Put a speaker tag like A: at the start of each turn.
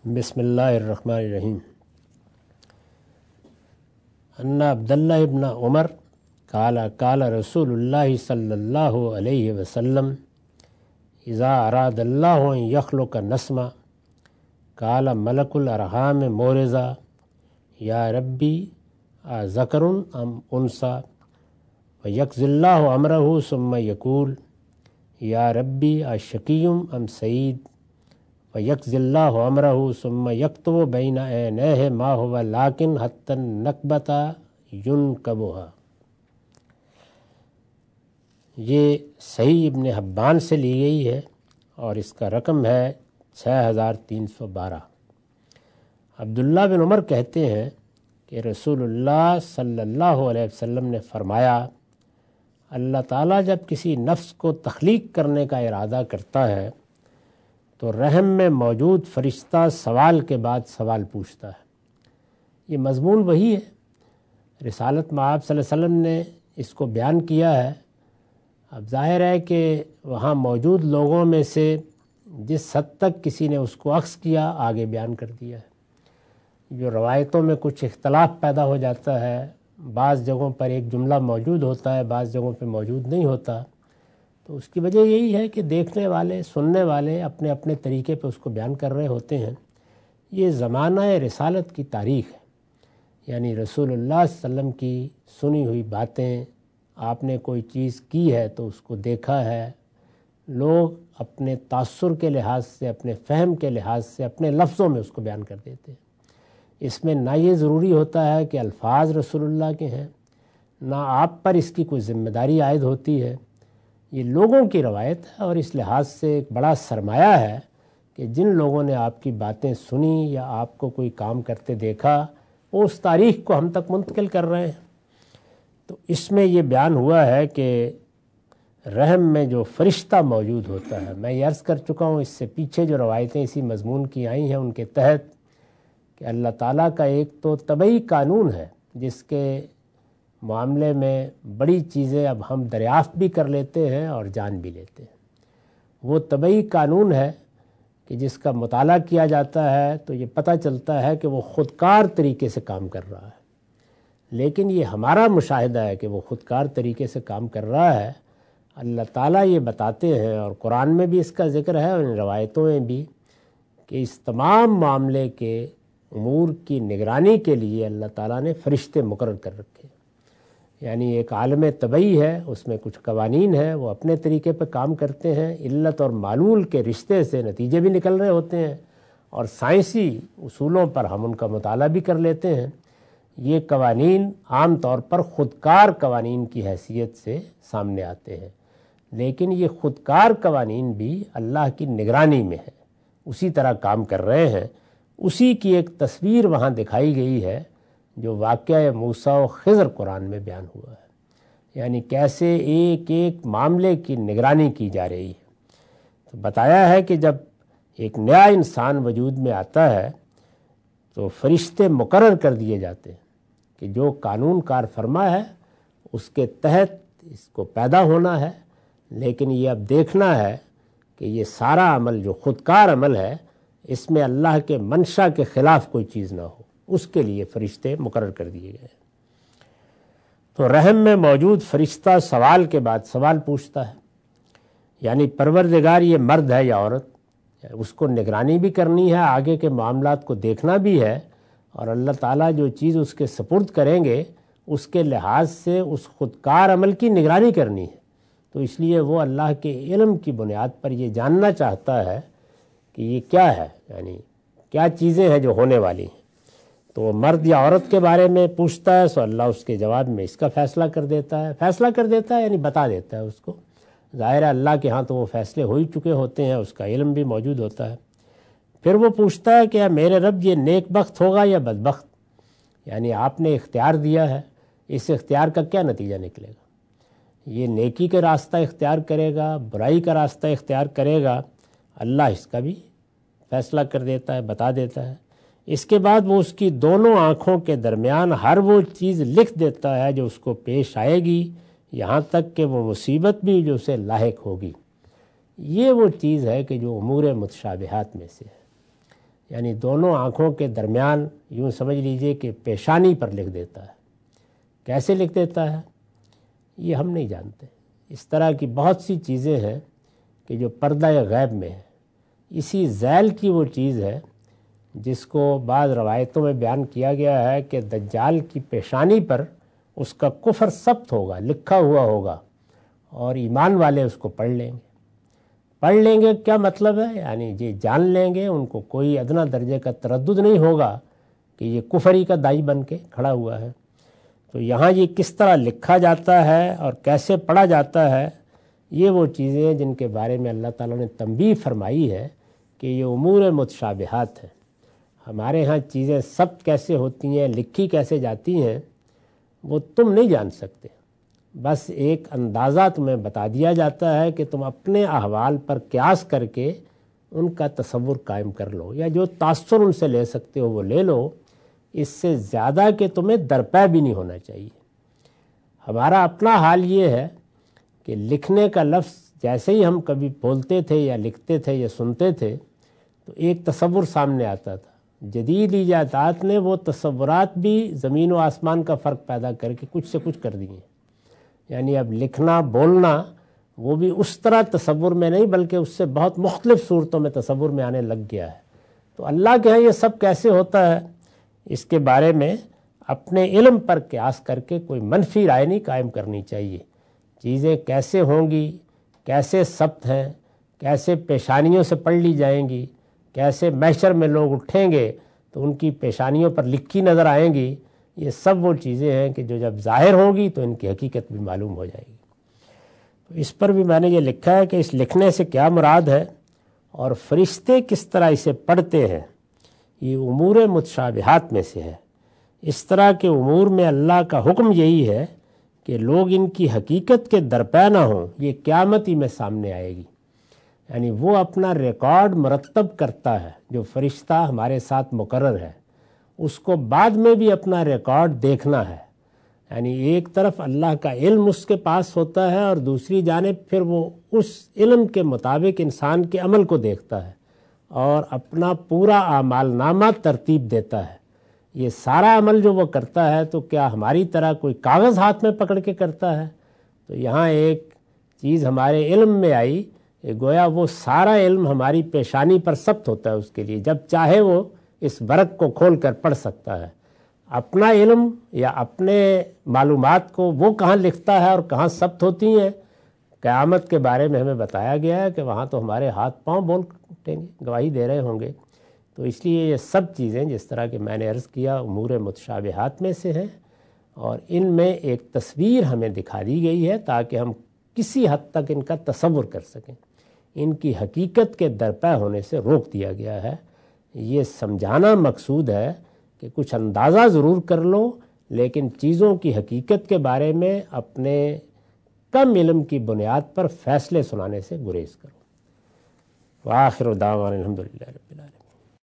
A: بسم اللہ الرحمن الرحیم۔ ان عبداللہ ابن عمر قال رسول اللہ صلی اللہ علیہ وسلم اذا اراد اللہ ان یخلق نسما قال ملک الارحام مورزا یا ربی ذکر ام انثی ویقضی اللہ امرہ ثم یقول یا ربی شقی ام سعید ویقضی اللہ امرہ ثم یکتب بین عینیہ ما ہوا لاکن حتی النکبۃ ینکبھا۔ یہ صحیح ابن حبان سے لی گئی ہے اور اس کا رقم ہے 6312۔ عبداللہ بن عمر کہتے ہیں کہ رسول اللہ صلی اللہ علیہ وسلم نے فرمایا، اللہ تعالیٰ جب کسی نفس کو تخلیق کرنے کا ارادہ کرتا ہے تو رحم میں موجود فرشتہ سوال کے بعد سوال پوچھتا ہے۔ یہ مضمون وہی ہے، رسالت میں آپ صلی اللہ علیہ وسلم نے اس کو بیان کیا ہے۔ اب ظاہر ہے کہ وہاں موجود لوگوں میں سے جس حد تک کسی نے اس کو عکس کیا آگے بیان کر دیا ہے۔ جو روایتوں میں کچھ اختلاف پیدا ہو جاتا ہے، بعض جگہوں پر ایک جملہ موجود ہوتا ہے، بعض جگہوں پہ موجود نہیں ہوتا، تو اس کی وجہ یہی ہے کہ دیکھنے والے سننے والے اپنے اپنے طریقے پہ اس کو بیان کر رہے ہوتے ہیں۔ یہ زمانہ رسالت کی تاریخ ہے، یعنی رسول اللہ صلی اللہ علیہ وسلم کی سنی ہوئی باتیں، آپ نے کوئی چیز کی ہے تو اس کو دیکھا ہے، لوگ اپنے تاثر کے لحاظ سے، اپنے فہم کے لحاظ سے اپنے لفظوں میں اس کو بیان کر دیتے ہیں۔ اس میں نہ یہ ضروری ہوتا ہے کہ الفاظ رسول اللہ کے ہیں، نہ آپ پر اس کی کوئی ذمہ داری عائد ہوتی ہے، یہ لوگوں کی روایت ہے، اور اس لحاظ سے ایک بڑا سرمایہ ہے کہ جن لوگوں نے آپ کی باتیں سنی یا آپ کو کوئی کام کرتے دیکھا وہ اس تاریخ کو ہم تک منتقل کر رہے ہیں۔ تو اس میں یہ بیان ہوا ہے کہ رحم میں جو فرشتہ موجود ہوتا ہے، میں یہ عرض کر چکا ہوں اس سے پیچھے جو روایتیں اسی مضمون کی آئی ہیں ان کے تحت، کہ اللہ تعالیٰ کا ایک تو طبعی قانون ہے جس کے معاملے میں بڑی چیزیں اب ہم دریافت بھی کر لیتے ہیں اور جان بھی لیتے ہیں۔ وہ طبعی قانون ہے کہ جس کا مطالعہ کیا جاتا ہے تو یہ پتہ چلتا ہے کہ وہ خودکار طریقے سے کام کر رہا ہے، لیکن یہ ہمارا مشاہدہ ہے کہ وہ خودکار طریقے سے کام کر رہا ہے۔ اللہ تعالیٰ یہ بتاتے ہیں، اور قرآن میں بھی اس کا ذکر ہے اور ان روایتوں میں بھی، کہ اس تمام معاملے کے امور کی نگرانی کے لیے اللہ تعالیٰ نے فرشتے مقرر کر رکھے، یعنی ایک عالم طبعی ہے، اس میں کچھ قوانین ہیں، وہ اپنے طریقے پہ کام کرتے ہیں، علت اور معلول کے رشتے سے نتیجے بھی نکل رہے ہوتے ہیں، اور سائنسی اصولوں پر ہم ان کا مطالعہ بھی کر لیتے ہیں۔ یہ قوانین عام طور پر خودکار قوانین کی حیثیت سے سامنے آتے ہیں، لیکن یہ خودکار قوانین بھی اللہ کی نگرانی میں ہیں، اسی طرح کام کر رہے ہیں۔ اسی کی ایک تصویر وہاں دکھائی گئی ہے جو واقعہ موسیٰ و خضر قرآن میں بیان ہوا ہے، یعنی کیسے ایک ایک معاملے کی نگرانی کی جا رہی ہے۔ تو بتایا ہے کہ جب ایک نیا انسان وجود میں آتا ہے تو فرشتے مقرر کر دیے جاتے ہیں کہ جو قانون کار فرما ہے اس کے تحت اس کو پیدا ہونا ہے، لیکن یہ اب دیکھنا ہے کہ یہ سارا عمل جو خودکار عمل ہے اس میں اللہ کے منشا کے خلاف کوئی چیز نہ ہو، اس کے لیے فرشتے مقرر کر دیے گئے۔ تو رحم میں موجود فرشتہ سوال کے بعد سوال پوچھتا ہے، یعنی پروردگار یہ مرد ہے یا عورت، اس کو نگرانی بھی کرنی ہے، آگے کے معاملات کو دیکھنا بھی ہے، اور اللہ تعالیٰ جو چیز اس کے سپرد کریں گے اس کے لحاظ سے اس خودکار عمل کی نگرانی کرنی ہے۔ تو اس لیے وہ اللہ کے علم کی بنیاد پر یہ جاننا چاہتا ہے کہ یہ کیا ہے، یعنی کیا چیزیں ہیں جو ہونے والی ہیں۔ تو وہ مرد یا عورت کے بارے میں پوچھتا ہے، سو اللہ اس کے جواب میں اس کا فیصلہ کر دیتا ہے۔ فیصلہ کر دیتا ہے یعنی بتا دیتا ہے اس کو، ظاہر ہے اللہ کے ہاں تو وہ فیصلے ہو ہی چکے ہوتے ہیں، اس کا علم بھی موجود ہوتا ہے۔ پھر وہ پوچھتا ہے کہ میرے رب یہ نیک بخت ہوگا یا بدبخت، یعنی آپ نے اختیار دیا ہے، اس اختیار کا کیا نتیجہ نکلے گا؟ یہ نیکی کا راستہ اختیار کرے گا، برائی کا راستہ اختیار کرے گا، اللہ اس کا بھی فیصلہ کر دیتا ہے، بتا دیتا ہے۔ اس کے بعد وہ اس کی دونوں آنکھوں کے درمیان ہر وہ چیز لکھ دیتا ہے جو اس کو پیش آئے گی، یہاں تک کہ وہ مصیبت بھی جو اسے لاحق ہوگی۔ یہ وہ چیز ہے کہ جو امور متشابہات میں سے ہے، یعنی دونوں آنکھوں کے درمیان یوں سمجھ لیجئے کہ پیشانی پر لکھ دیتا ہے۔ کیسے لکھ دیتا ہے یہ ہم نہیں جانتے۔ اس طرح کی بہت سی چیزیں ہیں کہ جو پردہ غیب میں ہے۔ اسی ذیل کی وہ چیز ہے جس کو بعض روایتوں میں بیان کیا گیا ہے کہ دجال کی پیشانی پر اس کا کفر ثبت ہوگا، لکھا ہوا ہوگا، اور ایمان والے اس کو پڑھ لیں گے۔ پڑھ لیں گے کیا مطلب ہے؟ یعنی یہ جان لیں گے، ان کو کوئی ادنا درجے کا تردد نہیں ہوگا کہ یہ کفری کا داعی بن کے کھڑا ہوا ہے۔ تو یہاں یہ کس طرح لکھا جاتا ہے اور کیسے پڑھا جاتا ہے، یہ وہ چیزیں ہیں جن کے بارے میں اللہ تعالیٰ نے تنبیہ فرمائی ہے کہ یہ امور متشابہات ہیں۔ ہمارے ہاں چیزیں ثبت کیسے ہوتی ہیں، لکھی کیسے جاتی ہیں، وہ تم نہیں جان سکتے۔ بس ایک اندازہ تمہیں بتا دیا جاتا ہے کہ تم اپنے احوال پر قیاس کر کے ان کا تصور قائم کر لو، یا جو تاثر ان سے لے سکتے ہو وہ لے لو، اس سے زیادہ کہ تمہیں درپے بھی نہیں ہونا چاہیے۔ ہمارا اپنا حال یہ ہے کہ لکھنے کا لفظ جیسے ہی ہم کبھی بولتے تھے یا لکھتے تھے یا سنتے تھے تو ایک تصور سامنے آتا تھا۔ جدید ایجادات نے وہ تصورات بھی زمین و آسمان کا فرق پیدا کر کے کچھ سے کچھ کر دیے ہیں۔ یعنی اب لکھنا بولنا وہ بھی اس طرح تصور میں نہیں بلکہ اس سے بہت مختلف صورتوں میں تصور میں آنے لگ گیا ہے۔ تو اللہ کے ہاں یہ سب کیسے ہوتا ہے، اس کے بارے میں اپنے علم پر قیاس کر کے کوئی منفی رائے نہیں قائم کرنی چاہیے۔ چیزیں کیسے ہوں گی، کیسے ثبت ہیں، کیسے پیشانیوں سے پڑھ لی جائیں گی، کیسے محشر میں لوگ اٹھیں گے تو ان کی پیشانیوں پر لکھی نظر آئیں گی، یہ سب وہ چیزیں ہیں کہ جو جب ظاہر ہوں گی تو ان کی حقیقت بھی معلوم ہو جائے گی۔ تو اس پر بھی میں نے یہ لکھا ہے کہ اس لکھنے سے کیا مراد ہے اور فرشتے کس طرح اسے پڑھتے ہیں، یہ امور متشابہات میں سے ہے۔ اس طرح کے امور میں اللہ کا حکم یہی ہے کہ لوگ ان کی حقیقت کے درپے نہ ہوں، یہ قیامت ہی میں سامنے آئے گی۔ یعنی وہ اپنا ریکارڈ مرتب کرتا ہے، جو فرشتہ ہمارے ساتھ مقرر ہے اس کو بعد میں بھی اپنا ریکارڈ دیکھنا ہے۔ یعنی ایک طرف اللہ کا علم اس کے پاس ہوتا ہے اور دوسری جانب پھر وہ اس علم کے مطابق انسان کے عمل کو دیکھتا ہے اور اپنا پورا اعمال نامہ ترتیب دیتا ہے۔ یہ سارا عمل جو وہ کرتا ہے تو کیا ہماری طرح کوئی کاغذ ہاتھ میں پکڑ کے کرتا ہے؟ تو یہاں ایک چیز ہمارے علم میں آئی کہ گویا وہ سارا علم ہماری پیشانی پر ثبت ہوتا ہے، اس کے لیے جب چاہے وہ اس ورق کو کھول کر پڑھ سکتا ہے۔ اپنا علم یا اپنے معلومات کو وہ کہاں لکھتا ہے اور کہاں ثبت ہوتی ہیں، قیامت کے بارے میں ہمیں بتایا گیا ہے کہ وہاں تو ہمارے ہاتھ پاؤں بول اٹھیں گے، گواہی دے رہے ہوں گے۔ تو اس لیے یہ سب چیزیں جس طرح کہ میں نے عرض کیا امور متشابہات میں سے ہیں، اور ان میں ایک تصویر ہمیں دکھا دی گئی ہے تاکہ ہم کسی حد تک ان کا تصور کر سکیں۔ ان کی حقیقت کے درپے ہونے سے روک دیا گیا ہے۔ یہ سمجھانا مقصود ہے کہ کچھ اندازہ ضرور کر لو، لیکن چیزوں کی حقیقت کے بارے میں اپنے کم علم کی بنیاد پر فیصلے سنانے سے گریز کرو۔ وآخر دعوانا الحمدللہ رب العالمین۔